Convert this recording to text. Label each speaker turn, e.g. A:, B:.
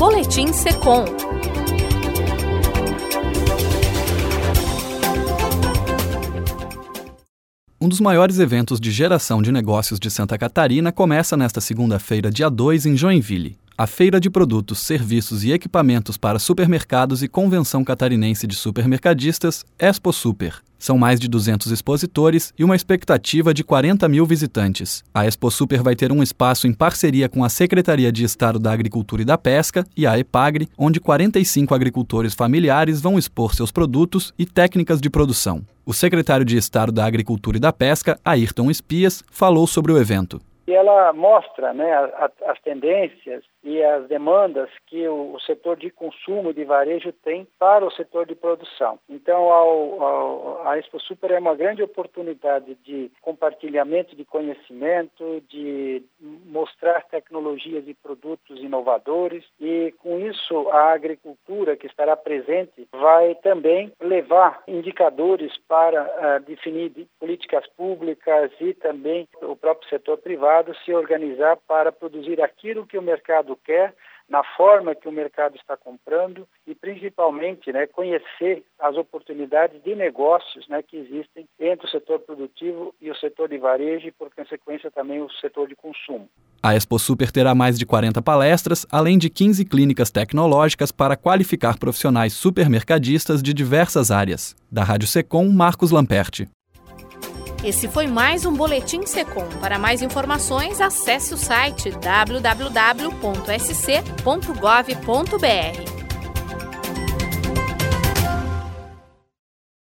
A: Boletim Secom.
B: Um dos maiores eventos de geração de negócios de Santa Catarina começa nesta segunda-feira, dia 2, em Joinville. A Feira de Produtos, Serviços e Equipamentos para Supermercados e Convenção Catarinense de Supermercadistas, Expo Super. São mais de 200 expositores e uma expectativa de 40 mil visitantes. A Expo Super vai ter um espaço em parceria com a Secretaria de Estado da Agricultura e da Pesca e a EPAGRE, onde 45 agricultores familiares vão expor seus produtos e técnicas de produção. O secretário de Estado da Agricultura e da Pesca, Ayrton Espias, falou sobre o evento.
C: E ela mostra, as tendências e as demandas que o setor de consumo e de varejo tem para o setor de produção. Então, a Expo Super é uma grande oportunidade de compartilhamento de conhecimento, de mostrar tecnologias e produtos inovadores e, com isso, a agricultura que estará presente vai também levar indicadores para definir políticas públicas e também o próprio setor privado se organizar para produzir aquilo que o mercado quer, na forma que o mercado está comprando e, principalmente, conhecer as oportunidades de negócios que existem entre o setor produtivo e o setor de varejo e, por consequência, também o setor de consumo.
B: A Expo Super terá mais de 40 palestras, além de 15 clínicas tecnológicas para qualificar profissionais supermercadistas de diversas áreas. Da Rádio Secom, Marcos Lamperti.
A: Esse foi mais um Boletim Secom. Para mais informações, acesse o site www.sc.gov.br.